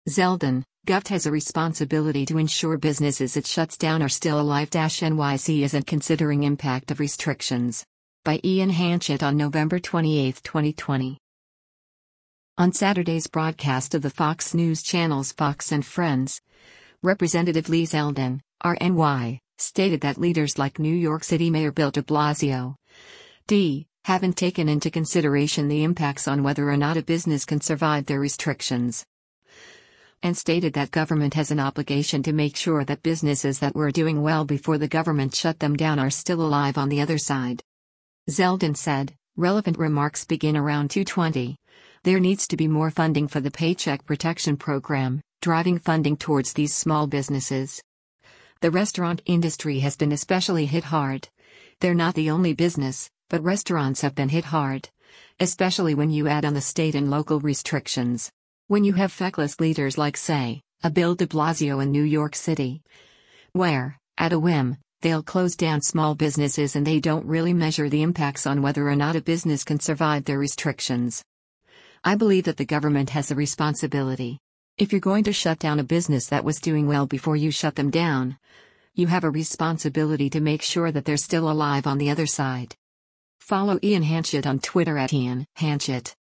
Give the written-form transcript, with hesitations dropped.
Zeldin, Govt has a responsibility to ensure businesses it shuts down are still alive. NYC isn't considering impact of restrictions. By Ian Hanchett on November 28, 2020. On Saturday's broadcast of the Fox News channel's Fox and Friends, Representative Lee Zeldin, RNY, stated that leaders like New York City Mayor Bill de Blasio, D, haven't taken into consideration the impacts on whether or not a business can survive their restrictions, and stated that government has an obligation to make sure that businesses that were doing well before the government shut them down are still alive on the other side. Zeldin said, relevant remarks begin around 2:20. There needs to be more funding for the Paycheck Protection Program, driving funding towards these small businesses. The restaurant industry has been especially hit hard. They're not the only business, but restaurants have been hit hard, especially when you add on the state and local restrictions. When you have feckless leaders like, say, a Bill de Blasio in New York City, where, at a whim, they'll close down small businesses and they don't really measure the impacts on whether or not a business can survive their restrictions. I believe that the government has a responsibility. If you're going to shut down a business that was doing well before you shut them down, you have a responsibility to make sure that they're still alive on the other side. Follow Ian Hanchett on Twitter @Ian Hanchett.